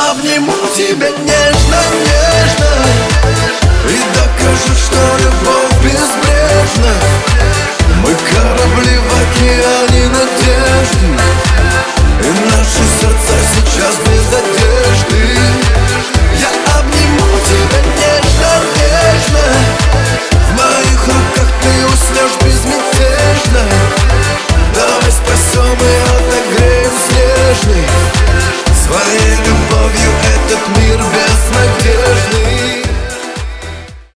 обниму тебя нежно, нежно и докажу, что любовь безбрежна.